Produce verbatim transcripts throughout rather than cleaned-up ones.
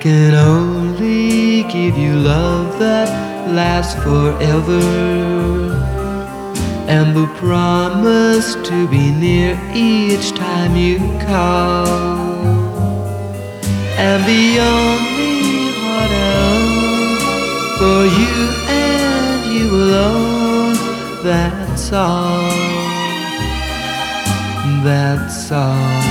can only give you love that lasts forever, and the promise to be near each time you call. And the only heart I own for you and you alone, that's all, that's all.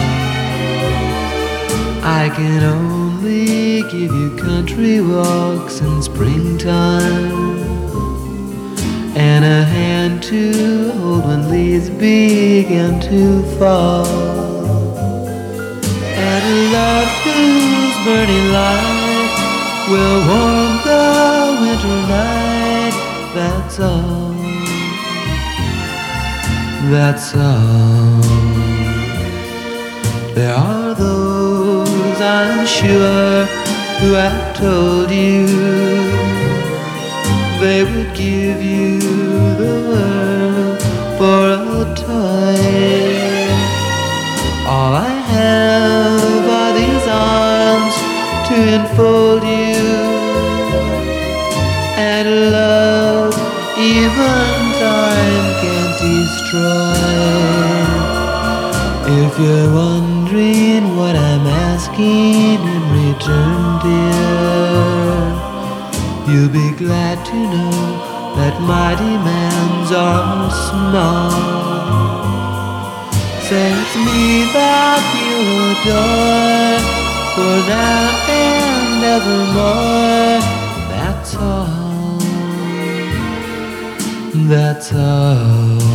I can only give you country walks in springtime, and a hand to hold when leaves begin to fall, and a love whose burning light will warm the winter night. That's all, that's all. There are those, I'm sure, who have told you they would give you the world for a toy. All I have are these arms to enfold you, and love even time can't destroy. If you're wondering what I'm asking in return, dear, you'll be glad to know that my demands are small. Say it's me that you adore, for now and evermore. That's all, that's all.